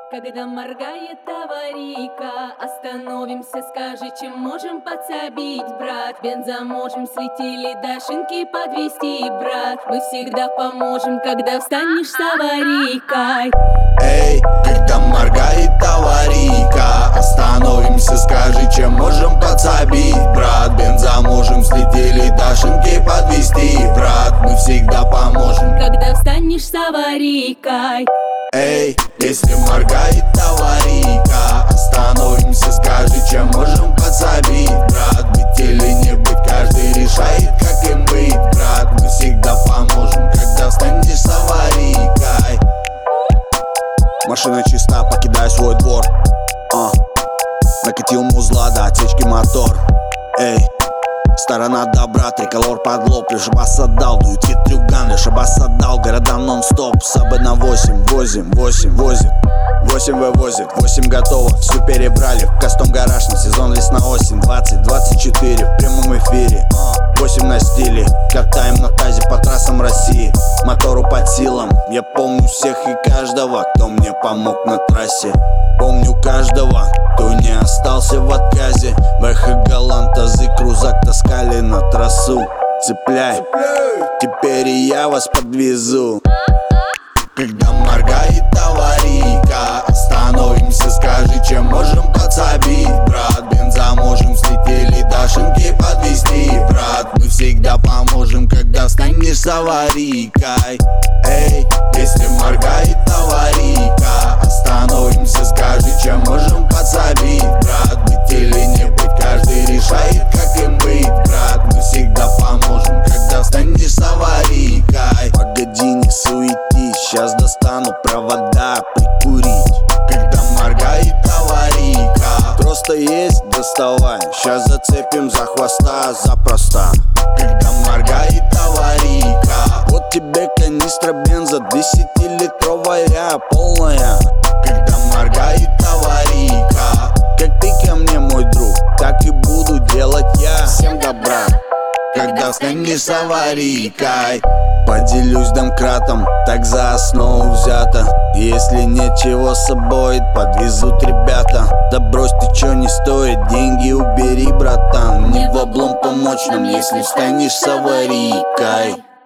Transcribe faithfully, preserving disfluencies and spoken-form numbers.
Когда моргает аварийка, остановимся, скажи, чем можем подсобить, брат. Бенза можем светили до шинки подвести, брат. Мы всегда поможем, когда встанешь с аварийкой. Эй, когда моргает аварийка, остановимся, скажи, чем можем подсобить, брат. Бенза можем слетели до шинки подвести, брат. Мы всегда поможем, когда встанешь с аварийкой. Эй, если моргает аварийка, остановимся, скажи, чем можем подсобить, брат. Быть или не быть, каждый решает, как им быть, брат. Мы всегда поможем, когда встанешь с аварийкой. Машина чиста, покидай свой двор. а. Накатил музла до отсечки мотор. Эй, сторона добра, триколор под лоб. Лишь бас отдал, дует ветрюган. Лишь бас отдал, города нон-стоп. Сабы на восемь, восемь, восемь, возит. Восемь вывозит, восемь готово, всю перебрали. В кастом гараж на сезон весна-осень. Двадцать, двадцать четыре в прямом эфире. Восемь на стиле, катаем на тазе по трассам России. Мотору под силам, я помню всех и каждого, кто мне помог на трассе. Помню каждого, кто не остался в отказе. Бэха, галант, тазы, крузак таскали на трассу. Цепляй, теперь и я вас подвезу. Когда моргает аварийка, остановимся, скажи, чем можем подсобить, брат. Бенза можем слетели до шинки подвести, брат. Мы всегда поможем, когда встанешь с аварийкой. Эй, если моргает аварийка, остановимся, скажи, чем можем подсобить, брат. Быть или не быть, каждый решает, как им быть, брат. Мы всегда поможем, когда встанешь с аварийкой. Погоди, не суетись, сейчас достану провода прикурить. Когда моргает аварийка, просто есть, доставай. Сейчас зацепим за хвоста запросто. Когда моргает аварийка, вот тебе канистра бенза десятилитровая, полная. Когда моргает аварийка, как ты ко мне, мой друг, так и буду делать я. Всем добра, когда встанешь с аварийкой. Поделюсь домкратом, так за основу взято. Если нечего с собой, подвезут ребята. Да брось, ты чё не стоит, деньги убери, братан. Не в облом помочь нам, если встанешь с аварийкой.